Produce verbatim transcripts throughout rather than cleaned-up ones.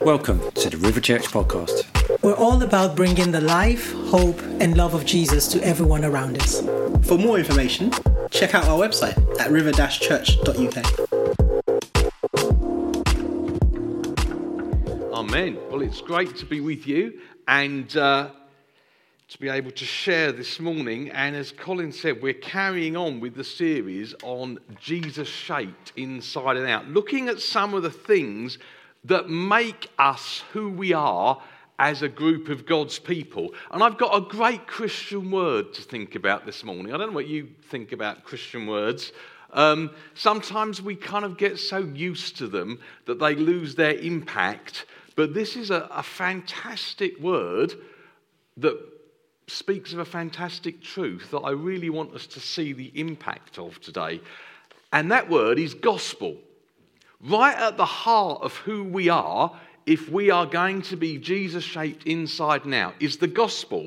Welcome to the River Church podcast. We're all about bringing the life, hope, and love of Jesus to everyone around us. For more information, check out our website at river dash church dot u k. Amen. Well, it's great to be with you and uh, to be able to share this morning. And as Colin said, we're carrying on with the series on Jesus shaped inside and out, looking at some of the things that make us who we are as a group of God's people. And I've got a great Christian word to think about this morning. I don't know what you think about Christian words. Um, sometimes we kind of get so used to them that they lose their impact. But this is a, a fantastic word that speaks of a fantastic truth that I really want us to see the impact of today. And that word is gospel. Right at the heart of who we are, if we are going to be Jesus-shaped inside and out, is the gospel.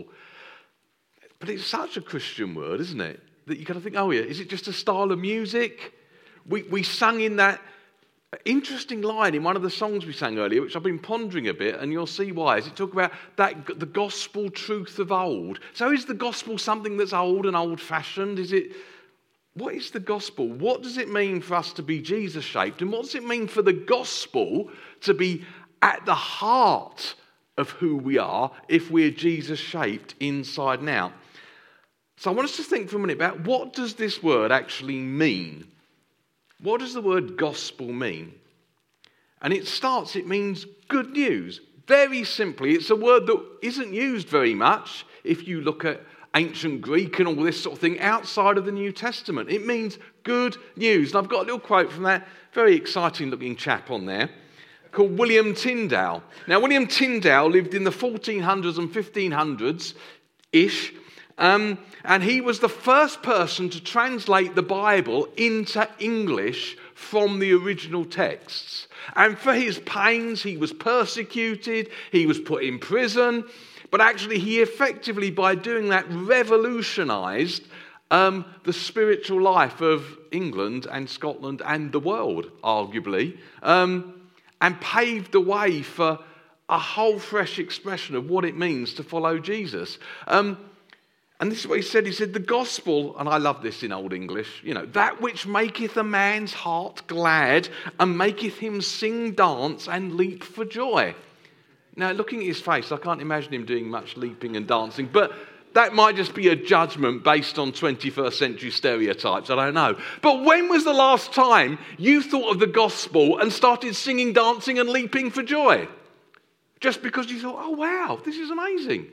But it's such a Christian word, isn't it? That you kind of think, oh yeah, is it just a style of music? We we sang in that interesting line in one of the songs we sang earlier, which I've been pondering a bit, and you'll see why. As it talk about that the gospel truth of old. So is the gospel something that's old and old-fashioned? Is it? What is the gospel? What does it mean for us to be Jesus-shaped? And what does it mean for the gospel to be at the heart of who we are if we're Jesus-shaped inside and out? So I want us to think for a minute about what does this word actually mean? What does the word gospel mean? And it starts, it means good news. Very simply, it's a word that isn't used very much if you look at ancient Greek and all this sort of thing outside of the New Testament. It means good news. And I've got a little quote from that very exciting looking chap on there called William Tyndale. Now, William Tyndale lived in the fourteen hundreds and fifteen hundreds-ish, um, and he was the first person to translate the Bible into English from the original texts. And for his pains, he was persecuted, he was put in prison. But actually, he effectively, by doing that, revolutionised um, the spiritual life of England and Scotland and the world, arguably, um, and paved the way for a whole fresh expression of what it means to follow Jesus. Um, and this is what he said. He said, the gospel, and I love this in Old English, you know, that which maketh a man's heart glad and maketh him sing, dance, and leap for joy. Now, looking at his face, I can't imagine him doing much leaping and dancing, but that might just be a judgment based on twenty-first century stereotypes, I don't know. But when was the last time you thought of the gospel and started singing, dancing and leaping for joy? Just because you thought, oh wow, this is amazing.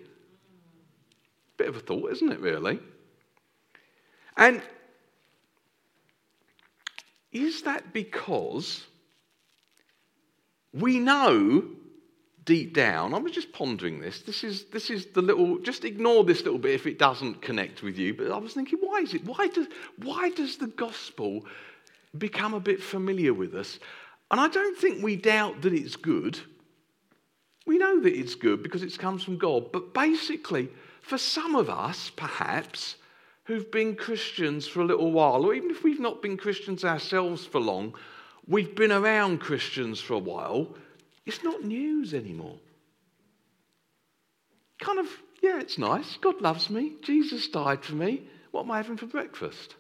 Bit of a thought, isn't it, really? And is that because we know deep down, I was just pondering this. This is this is the little. Just ignore this little bit if it doesn't connect with you. But I was thinking, why is it? Why does why does the gospel become a bit familiar with us? And I don't think we doubt that it's good. We know that it's good because it comes from God. But basically, for some of us, perhaps, who've been Christians for a little while, or even if we've not been Christians ourselves for long, we've been around Christians for a while. It's not news anymore. Kind of, yeah, it's nice. God loves me. Jesus died for me. What am I having for breakfast?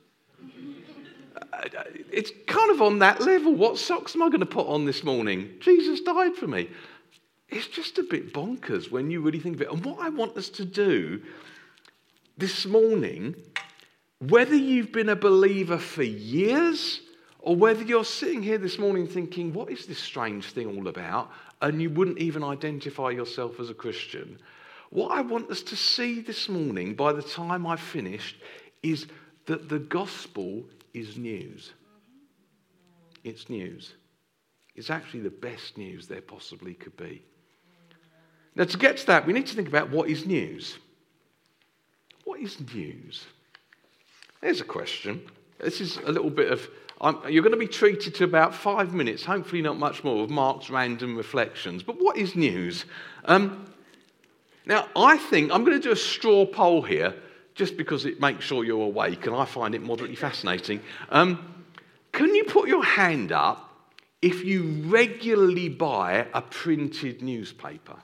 It's kind of on that level. What socks am I going to put on this morning? Jesus died for me. It's just a bit bonkers when you really think of it. And what I want us to do this morning, whether you've been a believer for years, or whether you're sitting here this morning thinking, what is this strange thing all about? And you wouldn't even identify yourself as a Christian. What I want us to see this morning, by the time I've finished, is that the gospel is news. It's news. It's actually the best news there possibly could be. Now, to get to that, we need to think about what is news. What is news? There's a question. This is a little bit of... I'm, you're going to be treated to about five minutes, hopefully not much more, of Mark's random reflections. But what is news? Um, now, I think I'm going to do a straw poll here, just because it makes sure you're awake, and I find it moderately fascinating. Um, can you put your hand up if you regularly buy a printed newspaper?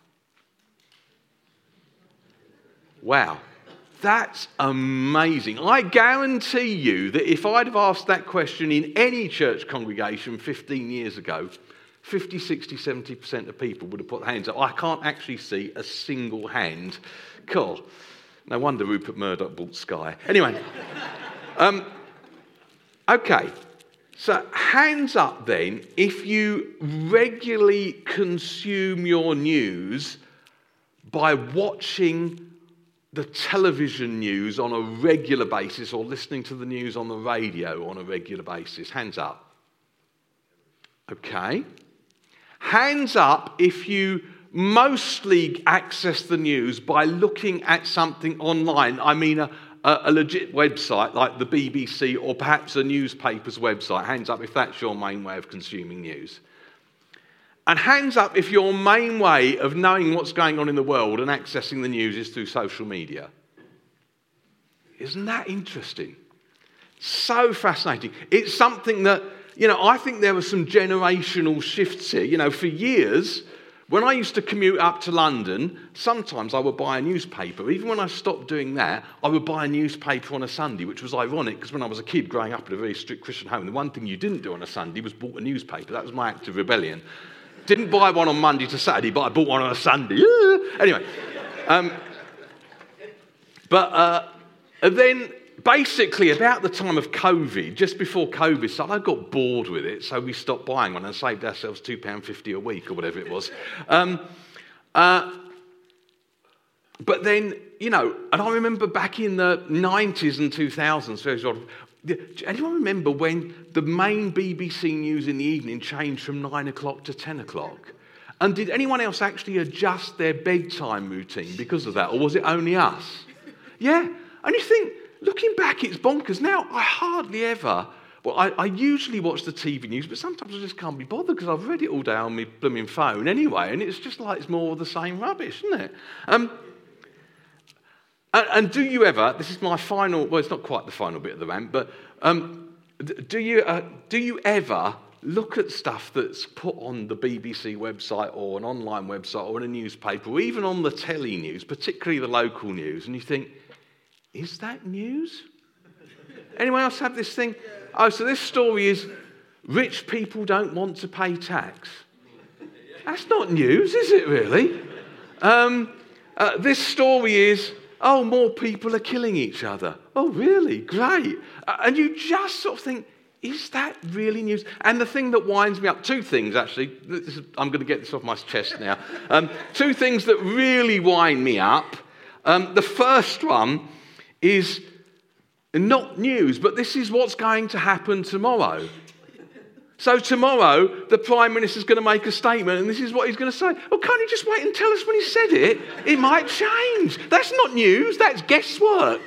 Wow, that's amazing. I guarantee you that if I'd have asked that question in any church congregation fifteen years ago, fifty, sixty, seventy percent of people would have put their hands up. I can't actually see a single hand. Cool. No wonder Rupert Murdoch bought Sky. Anyway, um, okay. So hands up then if you regularly consume your news by watching the television news on a regular basis or listening to the news on the radio on a regular basis. Hands up. Okay. Hands up if you mostly access the news by looking at something online. I mean a, a, a legit website like the B B C or perhaps a newspaper's website. Hands up if that's your main way of consuming news. And hands up if your main way of knowing what's going on in the world and accessing the news is through social media. Isn't that interesting? So fascinating. It's something that, you know, I think there were some generational shifts here. You know, for years, when I used to commute up to London, sometimes I would buy a newspaper. Even when I stopped doing that, I would buy a newspaper on a Sunday, which was ironic because when I was a kid growing up in a very strict Christian home, the one thing you didn't do on a Sunday was bought a newspaper. That was my act of rebellion. Didn't buy one on Monday to Saturday, but I bought one on a Sunday. Anyway, um, but uh, and then basically about the time of COVID, just before COVID started, I got bored with it, so we stopped buying one and saved ourselves two pounds fifty a week or whatever it was. Um, uh, but then, you know, and I remember back in the nineties and two thousands, very sort of, anyone remember when the main B B C news in the evening changed from nine o'clock to ten o'clock? And did anyone else actually adjust their bedtime routine because of that, or was it only us? Yeah, and you think, looking back, it's bonkers. Now, I hardly ever, well, I, I usually watch the T V news, but sometimes I just can't be bothered because I've read it all down on my blooming phone anyway, and it's just like it's more of the same rubbish, isn't it? Um, and, and do you ever, this is my final, well, it's not quite the final bit of the rant, but um, do you uh, do you ever look at stuff that's put on the B B C website or an online website or in a newspaper or even on the telly news, particularly the local news, and you think, is that news? Anyone else have this thing? Oh, so this story is rich people don't want to pay tax. That's not news, is it really? Um, uh, this story is, oh, more people are killing each other. Oh, really? Great. Uh, and you just sort of think, is that really news? And the thing that winds me up, two things actually, this is, I'm going to get this off my chest now. Um, two things that really wind me up. Um, the first one is not news, but this is what's going to happen tomorrow. So tomorrow, the Prime Minister's going to make a statement, and this is what he's going to say. Oh, can't you just wait and tell us when he said it? It might change. That's not news, that's guesswork.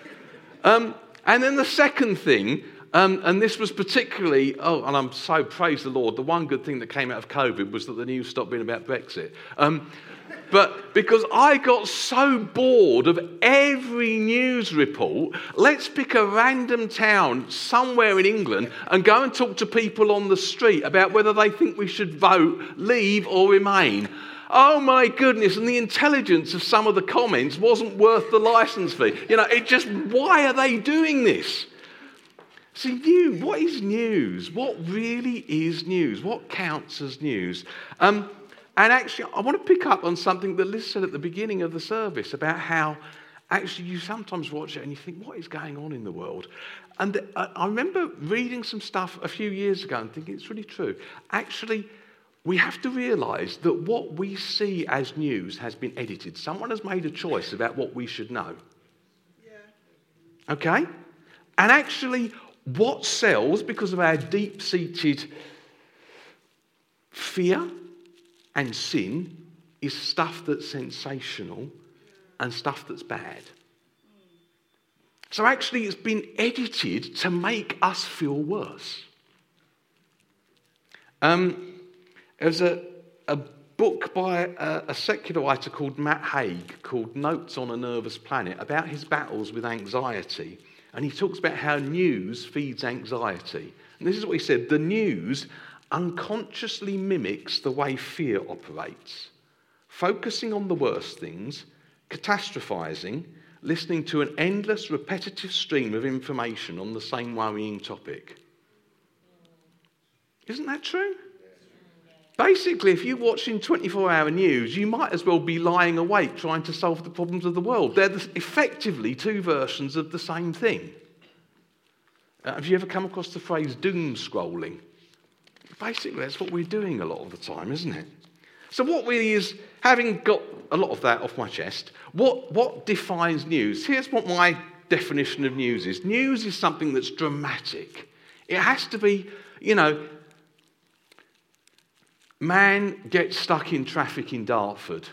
Um, and then the second thing, um, and this was particularly, oh, and I'm so, praise the Lord, the one good thing that came out of COVID was that the news stopped being about Brexit. Um, But because I got so bored of every news report, let's pick a random town somewhere in England and go and talk to people on the street about whether they think we should vote, leave or remain. Oh my goodness, and the intelligence of some of the comments wasn't worth the licence fee. You know, it just, why are they doing this? See, news, what is news? What really is news? What counts as news? Um... And actually, I want to pick up on something that Liz said at the beginning of the service about how actually you sometimes watch it and you think, what is going on in the world? And I remember reading some stuff a few years ago and thinking it's really true. Actually, we have to realise that what we see as news has been edited. Someone has made a choice about what we should know. Yeah. Okay? And actually, what sells because of our deep-seated fear and sin is stuff that's sensational and stuff that's bad. So actually it's been edited to make us feel worse. Um, there's a, a book by a, a secular writer called Matt Haig called Notes on a Nervous Planet about his battles with anxiety. And he talks about how news feeds anxiety. And this is what he said: the news unconsciously mimics the way fear operates, focusing on the worst things, catastrophizing, listening to an endless, repetitive stream of information on the same worrying topic. Isn't that true? Basically, if you're watching twenty-four hour news, you might as well be lying awake trying to solve the problems of the world. They're the, effectively two versions of the same thing. Uh, have you ever come across the phrase doom scrolling? Basically, that's what we're doing a lot of the time, isn't it? So what really is, having got a lot of that off my chest, what, what defines news? Here's what my definition of news is. News is something that's dramatic. It has to be, you know, man gets stuck in traffic in Dartford.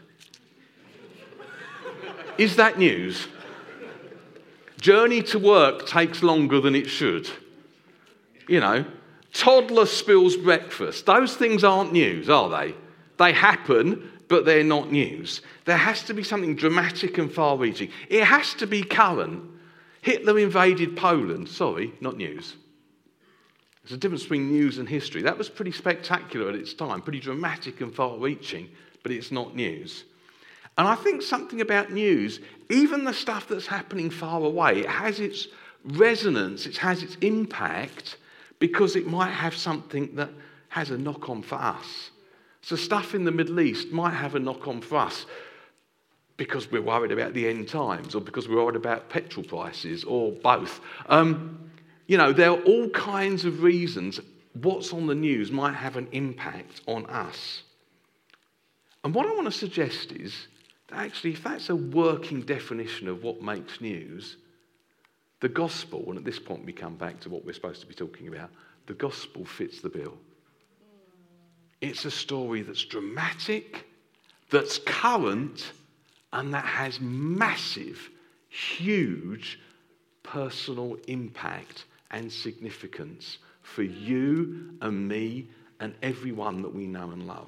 Is that news? Journey to work takes longer than it should. You know, toddler spills breakfast. Those things aren't news, are they? They happen, but they're not news. There has to be something dramatic and far-reaching. It has to be current. Hitler invaded Poland. Sorry, not news. There's a difference between news and history. That was pretty spectacular at its time, pretty dramatic and far-reaching, but it's not news. And I think something about news, even the stuff that's happening far away, it has its resonance, it has its impact, because it might have something that has a knock-on for us. So stuff in the Middle East might have a knock-on for us because we're worried about the end times, or because we're worried about petrol prices, or both. Um, you know, there are all kinds of reasons what's on the news might have an impact on us. And what I want to suggest is that actually, if that's a working definition of what makes news, the gospel, and at this point we come back to what we're supposed to be talking about, the gospel fits the bill. It's a story that's dramatic, that's current, and that has massive, huge personal impact and significance for you and me and everyone that we know and love.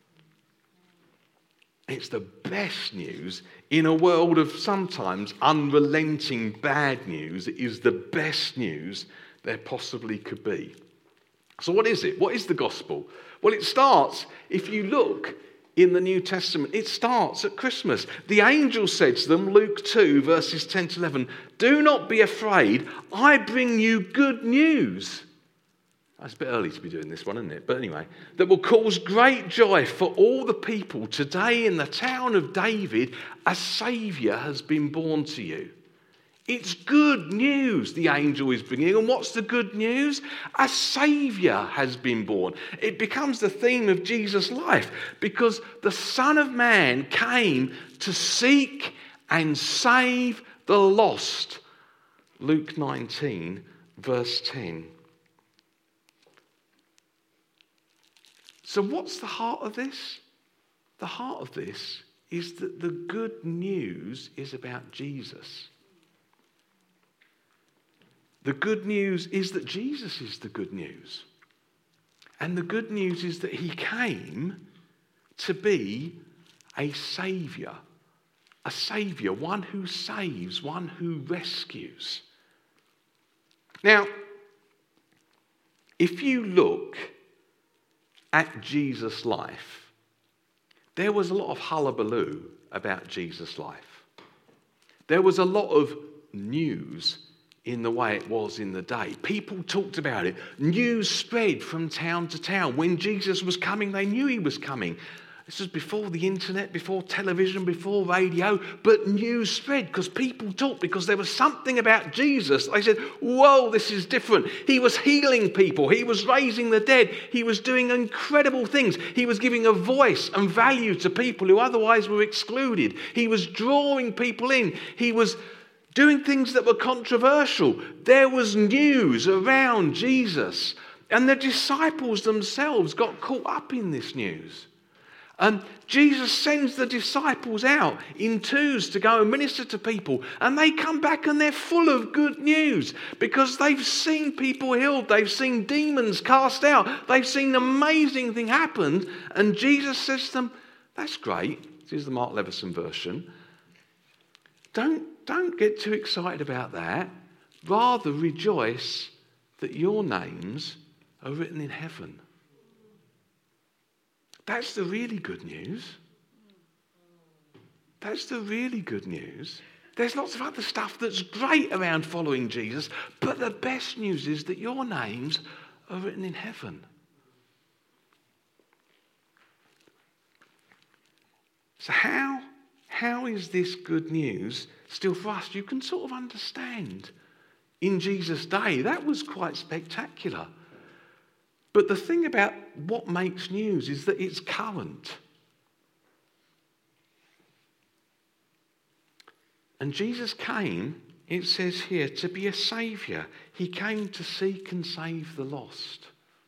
It's the best news in a world of sometimes unrelenting bad news. It is the best news there possibly could be. So what is it? What is the gospel? Well, it starts, if you look in the New Testament, it starts at Christmas. The angel said to them, Luke two, verses ten to eleven, "Do not be afraid, I bring you good news." That's a bit early to be doing this one, isn't it? But anyway, that will cause great joy for all the people. Today in the town of David, a Saviour has been born to you. It's good news the angel is bringing. And what's the good news? A Saviour has been born. It becomes the theme of Jesus' life because the Son of Man came to seek and save the lost. Luke nineteen, verse ten. So what's the heart of this? The heart of this is that the good news is about Jesus. The good news is that Jesus is the good news. And the good news is that he came to be a saviour. A saviour, one who saves, one who rescues. Now, if you look at Jesus' life, there was a lot of hullabaloo about Jesus' life. There was a lot of news in the way it was in the day. People talked about it. News spread from town to town. When Jesus was coming, they knew he was coming. This was before the internet, before television, before radio, but news spread because people talked, because there was something about Jesus. They said, whoa, this is different. He was healing people. He was raising the dead. He was doing incredible things. He was giving a voice and value to people who otherwise were excluded. He was drawing people in. He was doing things that were controversial. There was news around Jesus. And the disciples themselves got caught up in this news. And Jesus sends the disciples out in twos to go and minister to people. And they come back and they're full of good news because they've seen people healed. They've seen demons cast out. They've seen amazing things happen. And Jesus says to them, that's great. This is the Mark Leveson version. Don't Don't get too excited about that. Rather rejoice that your names are written in heaven. That's the really good news. That's the really good news. There's lots of other stuff that's great around following Jesus, but the best news is that your names are written in heaven. So how, how is this good news still for us? You can sort of understand. In Jesus' day, that was quite spectacular. But the thing about what makes news is that it's current. And Jesus came, it says here, to be a saviour. He came to seek and save the lost.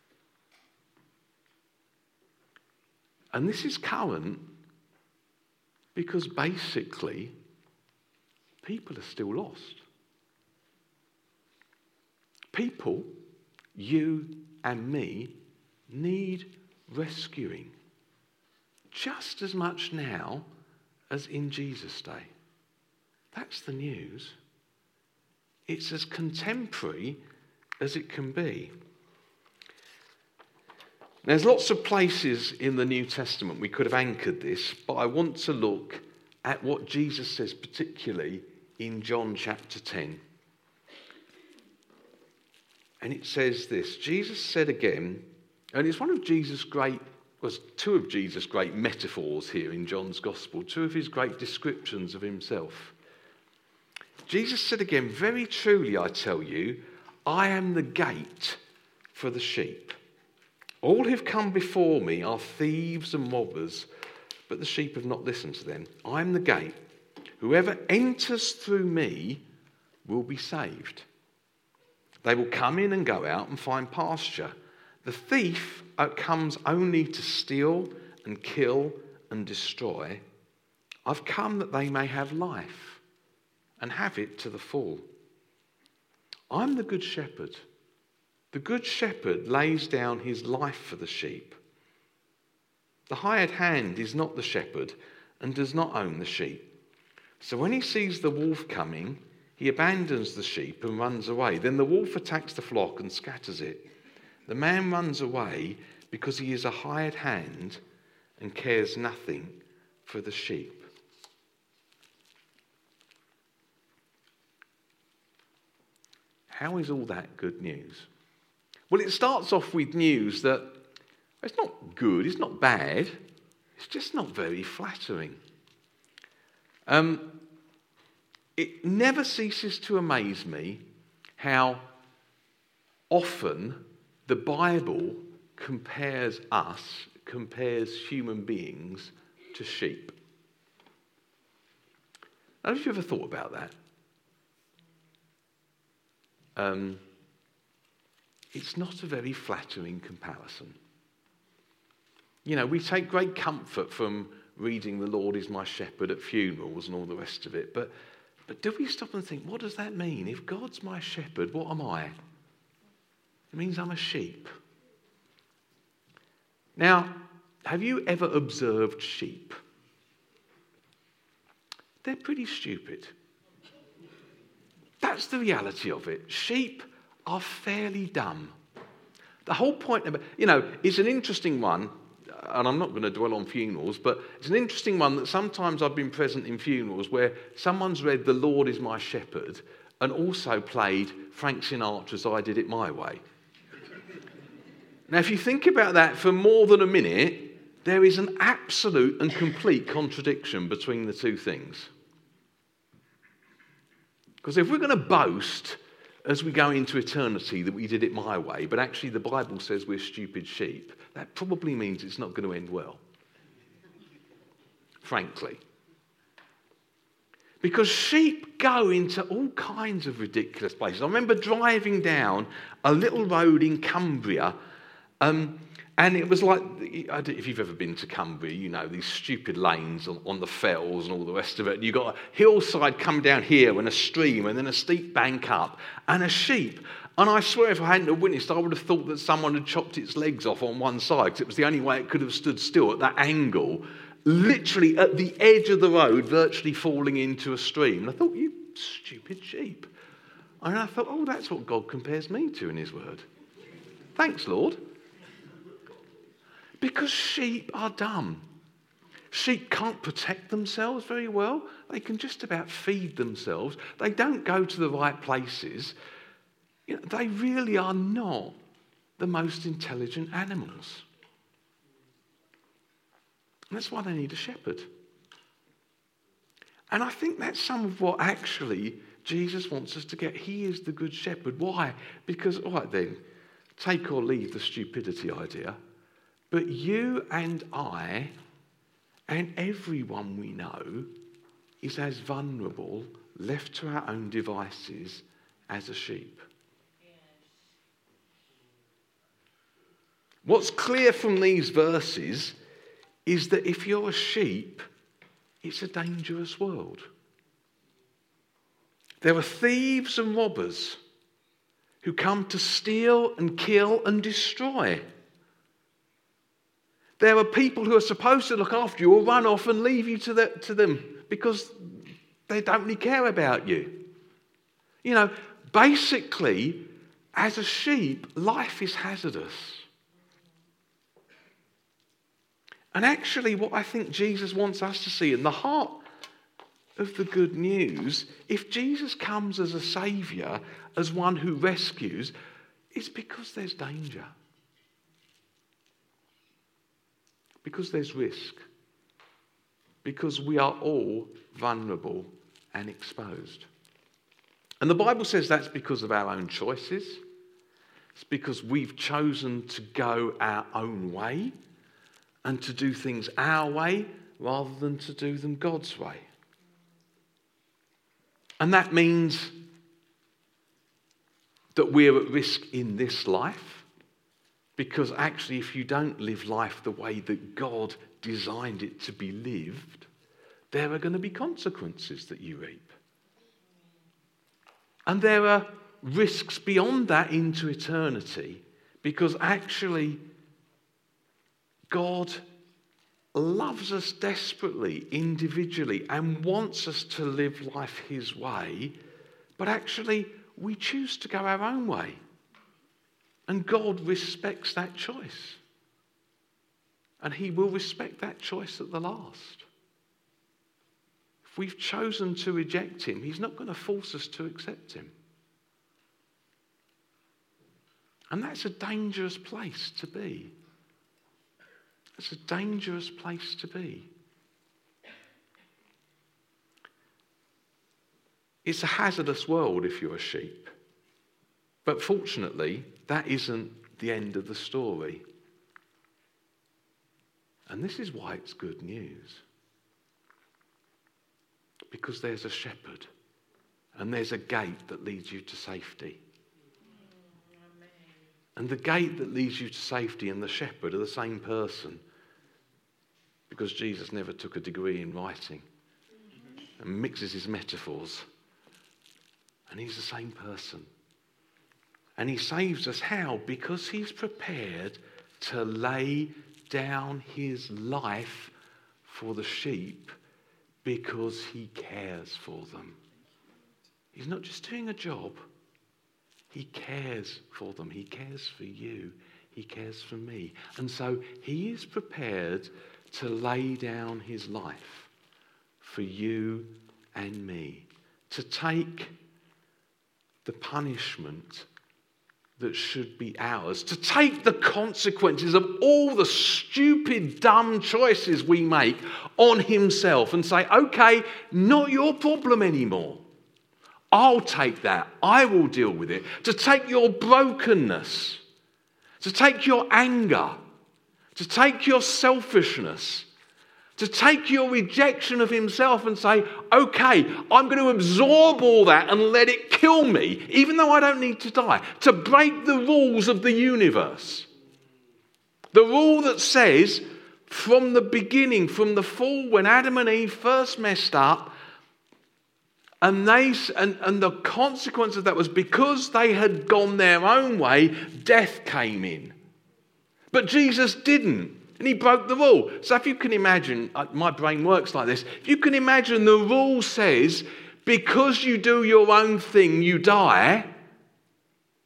And this is current because basically people are still lost. People, you and me, need rescuing just as much now as in Jesus' day. That's the news. It's as contemporary as it can be. There's lots of places in the New Testament we could have anchored this, but I want to look at what Jesus says, particularly in John chapter ten. And it says this, Jesus said again, and it's one of Jesus' great, was two of Jesus' great metaphors here in John's Gospel, two of his great descriptions of himself. Jesus said again, very truly I tell you, I am the gate for the sheep. All who've come before me are thieves and robbers, but the sheep have not listened to them. I am the gate. Whoever enters through me will be saved. They will come in and go out and find pasture. The thief comes only to steal and kill and destroy. I've come that they may have life and have it to the full. I'm the good shepherd. The good shepherd lays down his life for the sheep. The hired hand is not the shepherd and does not own the sheep. So when he sees the wolf coming, he abandons the sheep and runs away. Then the wolf attacks the flock and scatters it. The man runs away because he is a hired hand and cares nothing for the sheep. How is all that good news? Well, it starts off with news that it's not good, it's not bad, it's just not very flattering. Um, it never ceases to amaze me how often the Bible compares us, compares human beings to sheep. Have you ever thought about that? Um, it's not a very flattering comparison. You know, we take great comfort from reading "The Lord is my shepherd" at funerals and all the rest of it, but but do we stop and think, what does that mean? If God's my shepherd, what am I? It means I'm a sheep. Now, have you ever observed sheep? They're pretty stupid. That's the reality of it. Sheep are fairly dumb. The whole point of it, you know, it's an interesting one, and I'm not going to dwell on funerals, but it's an interesting one that sometimes I've been present in funerals where someone's read "The Lord is my shepherd" and also played Frank Sinatra's "I Did It My Way." Now, if you think about that for more than a minute, there is an absolute and complete contradiction between the two things. Because if we're going to boast as we go into eternity that we did it my way, but actually the Bible says we're stupid sheep, that probably means it's not going to end well. Frankly. Because sheep go into all kinds of ridiculous places. I remember driving down a little road in Cumbria, um, and it was like, I don't, if you've ever been to Cumbria, you know, these stupid lanes on, on the fells and all the rest of it. You've got a hillside come down here and a stream and then a steep bank up and a sheep. And I swear if I hadn't have witnessed, I would have thought that someone had chopped its legs off on one side because it was the only way it could have stood still at that angle, literally at the edge of the road, virtually falling into a stream. And I thought, you stupid sheep. And I thought, oh, that's what God compares me to in his word. Thanks, Lord. Because sheep are dumb. Sheep can't protect themselves very well. They can just about feed themselves. They don't go to the right places. You know, they really are not the most intelligent animals. And that's why they need a shepherd. And I think that's some of what actually Jesus wants us to get. He is the good shepherd. Why? Because, all right then, take or leave the stupidity idea, but you and I and everyone we know is as vulnerable, left to our own devices, as a sheep. What's clear from these verses is that if you're a sheep, it's a dangerous world. There are thieves and robbers who come to steal and kill and destroy. There are people who are supposed to look after you or run off and leave you to, the, to them because they don't really care about you. You know, basically, as a sheep, life is hazardous. And actually, what I think Jesus wants us to see in the heart of the good news, if Jesus comes as a saviour, as one who rescues, it's because there's danger. Because there's risk. Because we are all vulnerable and exposed. And the Bible says that's because of our own choices. It's because we've chosen to go our own way and to do things our way rather than to do them God's way. And that means that we're at risk in this life, because actually if you don't live life the way that God designed it to be lived, there are going to be consequences that you reap. And there are risks beyond that into eternity, because actually God loves us desperately, individually, and wants us to live life his way, but actually we choose to go our own way. And God respects that choice. And he will respect that choice at the last. If we've chosen to reject him, he's not going to force us to accept him. And that's a dangerous place to be. It's a dangerous place to be. It's a hazardous world if you're a sheep. But fortunately, that isn't the end of the story. And this is why it's good news. Because there's a shepherd and there's a gate that leads you to safety. And the gate that leads you to safety and the shepherd are the same person, because Jesus never took a degree in writing and mixes his metaphors. And he's the same person. And he saves us how? Because he's prepared to lay down his life for the sheep because he cares for them. He's not just doing a job. He cares for them. He cares for you. He cares for me. And so he is prepared to lay down his life for you and me, to take the punishment that should be ours, to take the consequences of all the stupid, dumb choices we make on himself and say, okay, not your problem anymore. I'll take that. I will deal with it. To take your brokenness, to take your anger, to take your selfishness, to take your rejection of himself and say, okay, I'm going to absorb all that and let it kill me, even though I don't need to die. To break the rules of the universe. The rule that says, from the beginning, from the fall, when Adam and Eve first messed up, And, they, and, and the consequence of that was because they had gone their own way, death came in. But Jesus didn't, and he broke the rule. So if you can imagine, my brain works like this, if you can imagine the rule says, because you do your own thing, you die.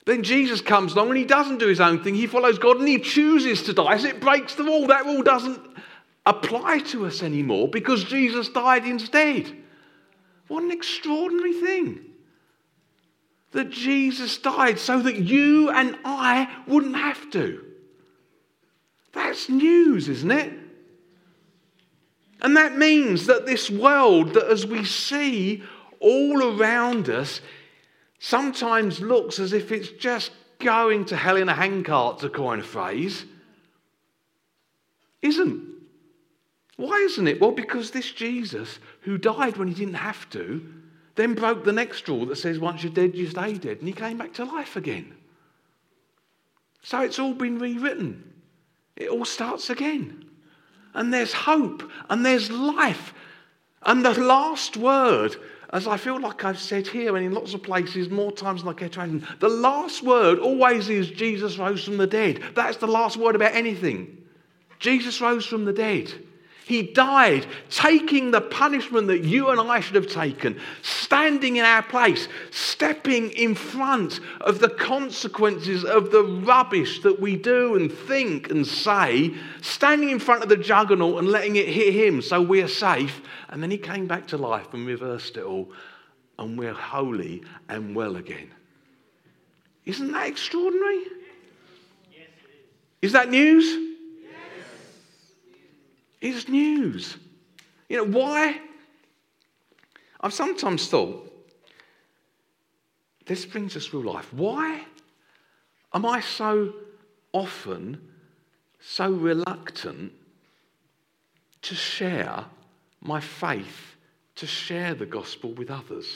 Then Jesus comes along and he doesn't do his own thing. He follows God and he chooses to die. As it breaks the rule, that rule doesn't apply to us anymore because Jesus died instead. What an extraordinary thing. That Jesus died so that you and I wouldn't have to. That's news, isn't it? And that means that this world that as we see all around us sometimes looks as if it's just going to hell in a handcart, to coin a phrase, isn't. Why isn't it? Well, because this Jesus, who died when he didn't have to, then broke the next rule that says once you're dead, you stay dead. And he came back to life again. So it's all been rewritten. It all starts again. And there's hope and there's life. And the last word, as I feel like I've said here and in lots of places more times than I care to imagine, the last word always is Jesus rose from the dead. That's the last word about anything. Jesus rose from the dead. He died, taking the punishment that you and I should have taken, standing in our place, stepping in front of the consequences of the rubbish that we do and think and say, standing in front of the juggernaut and letting it hit him so we're safe. And then he came back to life and reversed it all, and we're holy and well again. Isn't that extraordinary? Yes, it is. Is that news? It's news. You know, why? I've sometimes thought, this brings us real life. Why am I so often so reluctant to share my faith, to share the gospel with others?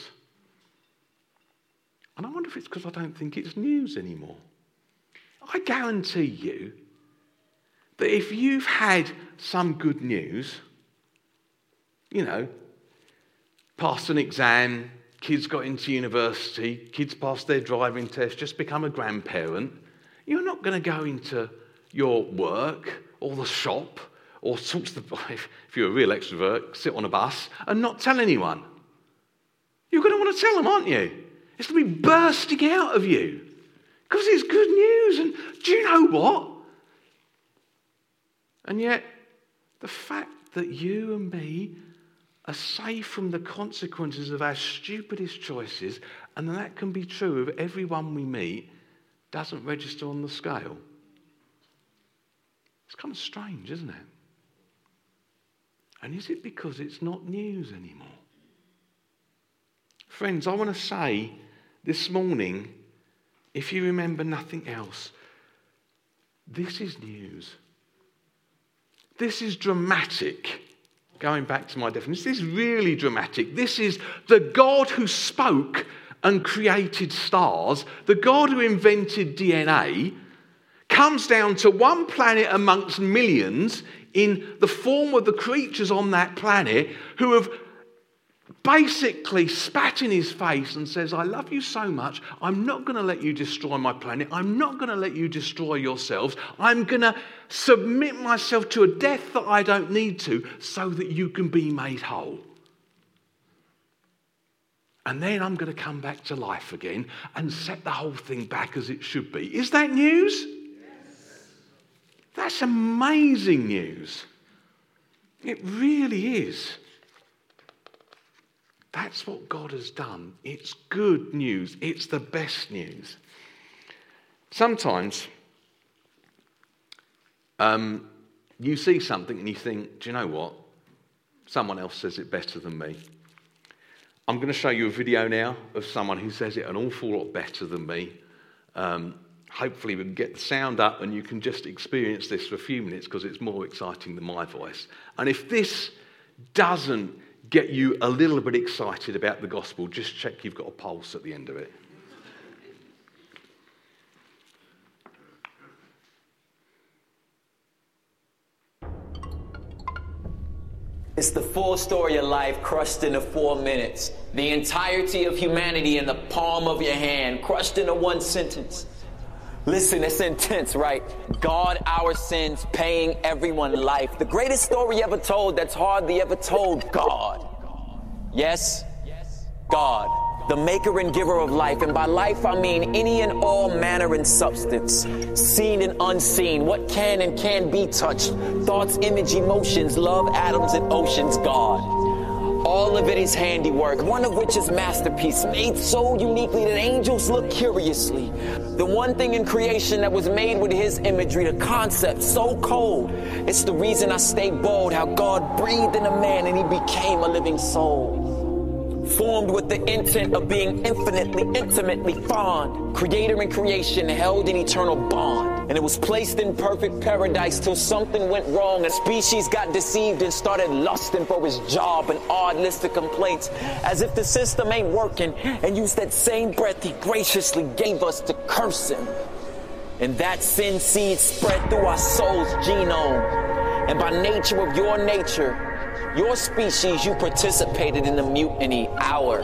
And I wonder if it's because I don't think it's news anymore. I guarantee you that if you've had some good news, you know, passed an exam, kids got into university, kids passed their driving test, just become a grandparent, you're not going to go into your work or the shop or talk to the, if you're a real extrovert, sit on a bus and not tell anyone. You're going to want to tell them, aren't you? It's going to be bursting out of you because it's good news. And do you know what? And yet, the fact that you and me are safe from the consequences of our stupidest choices, and that can be true of everyone we meet, doesn't register on the scale. It's kind of strange, isn't it? And is it because it's not news anymore? Friends, I want to say this morning, if you remember nothing else, this is news. This is dramatic. Going back to my definition, this is really dramatic. This is the God who spoke and created stars, the God who invented D N A, comes down to one planet amongst millions in the form of the creatures on that planet who have basically spat in his face and says, I love you so much, I'm not going to let you destroy my planet, I'm not going to let you destroy yourselves, I'm going to submit myself to a death that I don't need to so that you can be made whole. And then I'm going to come back to life again and set the whole thing back as it should be. Is that news? Yes. That's amazing news. It really is. That's what God has done. It's good news. It's the best news. Sometimes um, you see something and you think, do you know what? Someone else says it better than me. I'm going to show you a video now of someone who says it an awful lot better than me. Um, hopefully we can get the sound up and you can just experience this for a few minutes because it's more exciting than my voice. And if this doesn't get you a little bit excited about the gospel, just check you've got a pulse at the end of it. It's the full story of life crushed into four minutes. The entirety of humanity in the palm of your hand, crushed into one sentence. Listen, it's intense, right? God, our sins, paying everyone life. The greatest story ever told that's hardly ever told. God. Yes, God. the maker and giver of life. And by life, I mean any and all manner and substance, seen and unseen, what can and can be touched, thoughts, image, emotions, love, atoms, and oceans, God. All of it is handiwork, one of which is masterpiece, made so uniquely that angels look curiously. The one thing in creation that was made with his imagery, the concept so cold. It's the reason I stay bold, how God breathed in a man and he became a living soul. Formed with the intent of being infinitely, intimately fond. Creator and creation held in eternal bond. And it was placed in perfect paradise till something went wrong. A species got deceived and started lusting for his job. An odd list of complaints, as if the system ain't working. And used that same breath he graciously gave us to curse him. And that sin seed spread through our soul's genome. And by nature of your nature, your species, you participated in the mutiny. Our,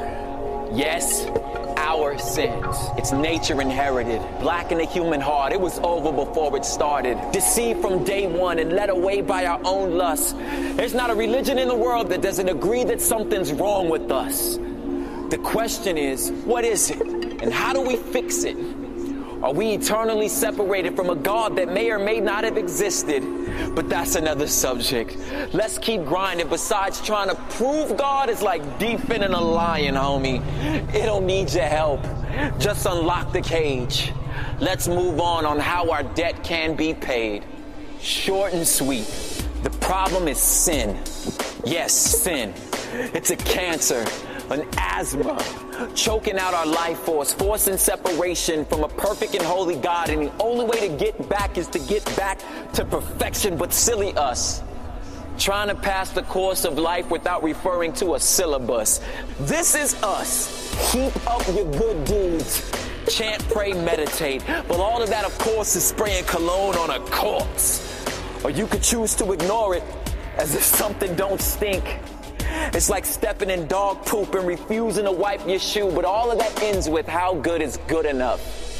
yes, our sins. It's nature inherited. Black in the human heart. It was over before it started. Deceived from day one and led away by our own lust. There's not a religion in the world that doesn't agree that something's wrong with us. The question is, what is it? And how do we fix it? Are we eternally separated from a God that may or may not have existed? But that's another subject. Let's keep grinding. Besides, trying to prove God is like defending a lion, homie. It don't need your help. Just unlock the cage. Let's move on on how our debt can be paid. Short and sweet. The problem is sin. Yes, sin. It's a cancer. An asthma, choking out our life force, forcing separation from a perfect and holy God. And the only way to get back is to get back to perfection, but silly us. Trying to pass the course of life without referring to a syllabus. This is us. Keep up your good deeds. Chant, pray, meditate. But all of that, of course, is spraying cologne on a corpse. Or you could choose to ignore it as if something don't stink. It's like stepping in dog poop and refusing to wipe your shoe, but all of that ends with how good is good enough.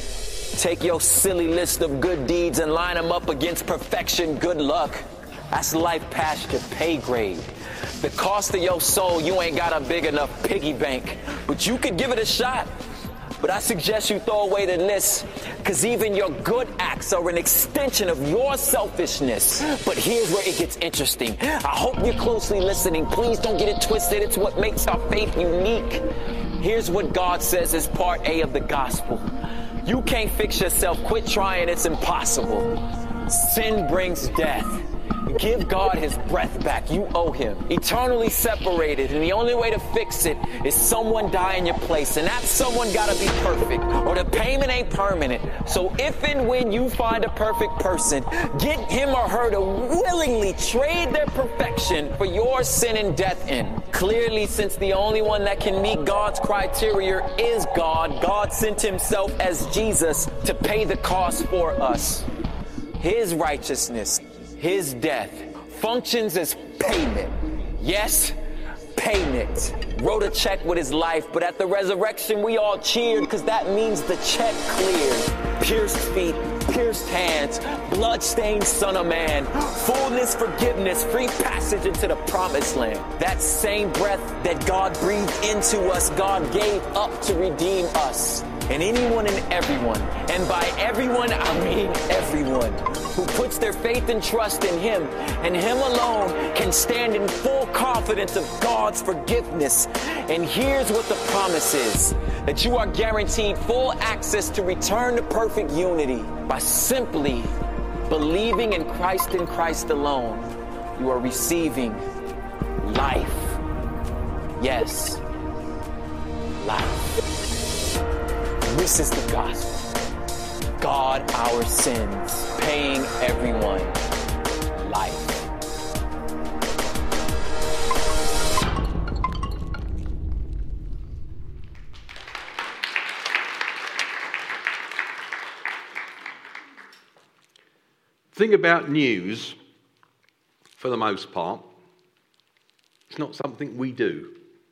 Take your silly list of good deeds and line them up against perfection. Good luck. That's life past your pay grade. The cost of your soul, you ain't got a big enough piggy bank, but you could give it a shot. But I suggest you throw away the list, because even your good acts are an extension of your selfishness. But here's where it gets interesting. I hope you're closely listening. Please don't get it twisted. It's what makes our faith unique. Here's what God says is part A of the gospel. You can't fix yourself. Quit trying. It's impossible. Sin brings death. Give God his breath back. You owe him. Eternally separated, and the only way to fix it is someone die in your place, and that someone gotta be perfect, or the payment ain't permanent. So if and when you find a perfect person, get him or her to willingly trade their perfection for your sin and death in. Clearly, since the only one that can meet God's criteria is God, God sent himself as Jesus to pay the cost for us. His righteousness, his death, functions as payment. Yes, payment. Wrote a check with his life, but at the resurrection we all cheered, because that means the check cleared. Pierced feet, pierced hands, blood-stained son of man, fullness, forgiveness, free passage into the promised land. That same breath that God breathed into us, God gave up to redeem us. And anyone and everyone, and by everyone I mean everyone, who puts their faith and trust in him and him alone can stand in full confidence of God's forgiveness. And here's what the promise is, that you are guaranteed full access to return to perfect unity by simply believing in Christ and Christ alone. You are receiving life. Yes, life. This is the gospel. God, our sins, paying everyone life. Thing about news, for the most part, it's not something we do.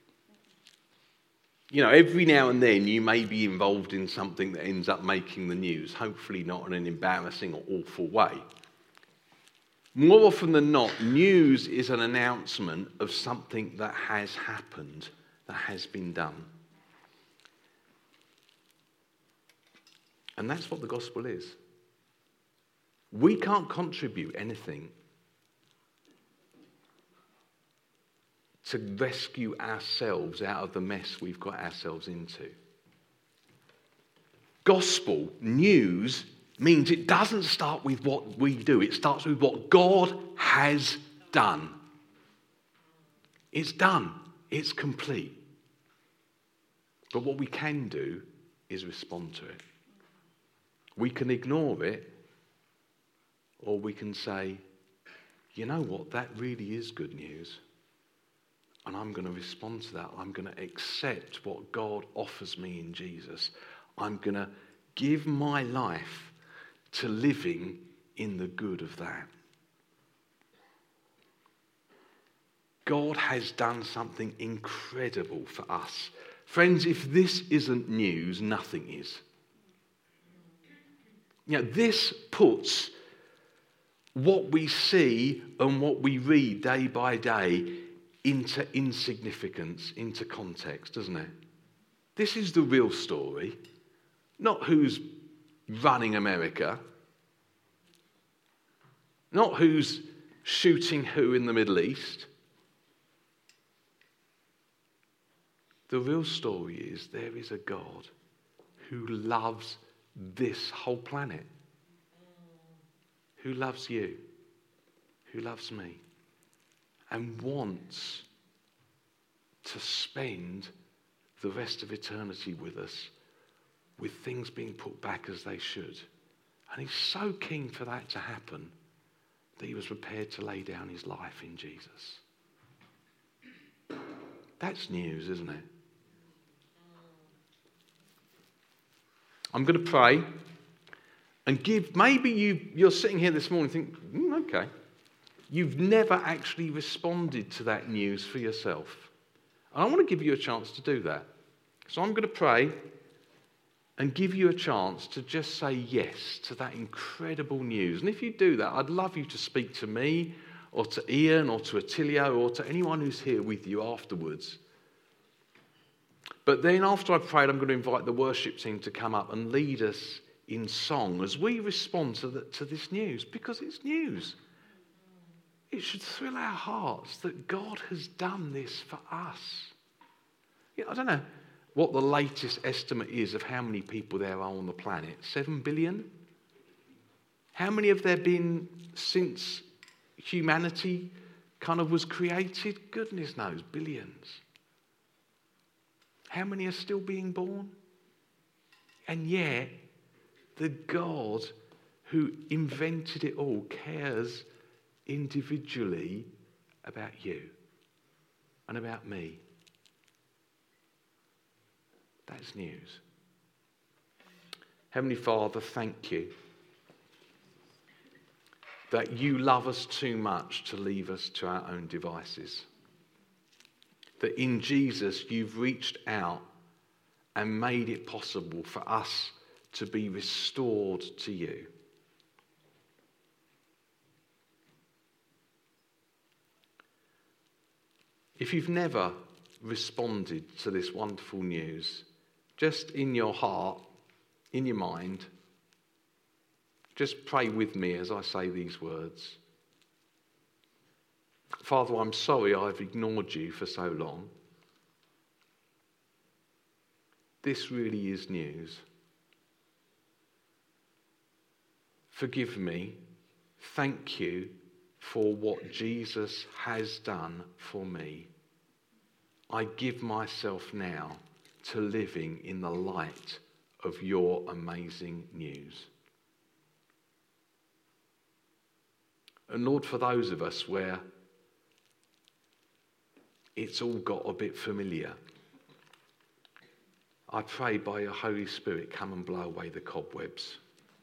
You know, every now and then you may be involved in something that ends up making the news, hopefully not in an embarrassing or awful way. More often than not, news is an announcement of something that has happened, that has been done. And that's what the gospel is. We can't contribute anything to rescue ourselves out of the mess we've got ourselves into. Gospel news means it doesn't start with what we do. It starts with what God has done. It's done. It's complete. But what we can do is respond to it. We can ignore it, or we can say, you know what, that really is good news. And I'm going to respond to that. I'm going to accept what God offers me in Jesus. I'm going to give my life to living in the good of that. God has done something incredible for us. Friends, if this isn't news, nothing is. You know, this puts what we see and what we read day by day into insignificance, into context, doesn't it? This is the real story, not who's running America, not who's shooting who in the Middle East. The real story is there is a God who loves this whole planet, who loves you, who loves me, and wants to spend the rest of eternity with us, with things being put back as they should. And he's so keen for that to happen that he was prepared to lay down his life in Jesus. That's news, isn't it? I'm going to pray and give, maybe you, you're sitting here this morning and think, mm, okay, you've never actually responded to that news for yourself. And I want to give you a chance to do that. So I'm going to pray and give you a chance to just say yes to that incredible news. And if you do that, I'd love you to speak to me or to Ian or to Attilio or to anyone who's here with you afterwards. But then after I've prayed, I'm going to invite the worship team to come up and lead us in song as we respond to, the, to this news, because it's news. It should thrill our hearts that God has done this for us. You know, I don't know what the latest estimate is of how many people there are on the planet. Seven billion? How many have there been since humanity kind of was created? Goodness knows, billions. How many are still being born? And yet, the God who invented it all cares individually about you and about me. That's news. Heavenly Father, thank you that you love us too much to leave us to our own devices. That in Jesus you've reached out and made it possible for us to be restored to you. If you've never responded to this wonderful news, just in your heart, in your mind, just pray with me as I say these words. Father, I'm sorry I've ignored you for so long. This really is news. Forgive me. Thank you for what Jesus has done for me. I give myself now to living in the light of your amazing news. And Lord, for those of us where it's all got a bit familiar, I pray by your Holy Spirit, come and blow away the cobwebs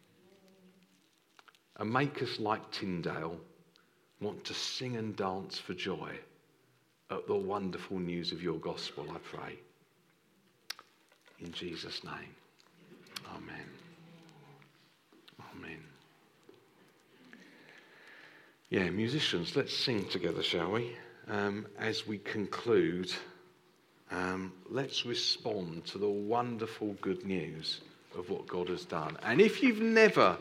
and make us like Tyndale, want to sing and dance for joy at the wonderful news of your gospel, I pray. In Jesus' name, amen. Amen. Yeah, musicians, let's sing together, shall we? Um, as we conclude, um, let's respond to the wonderful good news of what God has done. And if you've never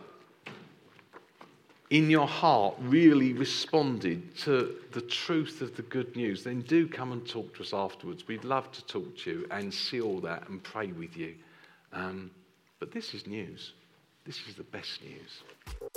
in your heart really responded to the truth of the good news, then do come and talk to us afterwards. We'd love to talk to you and see all that and pray with you. Um, but this is news. This is the best news.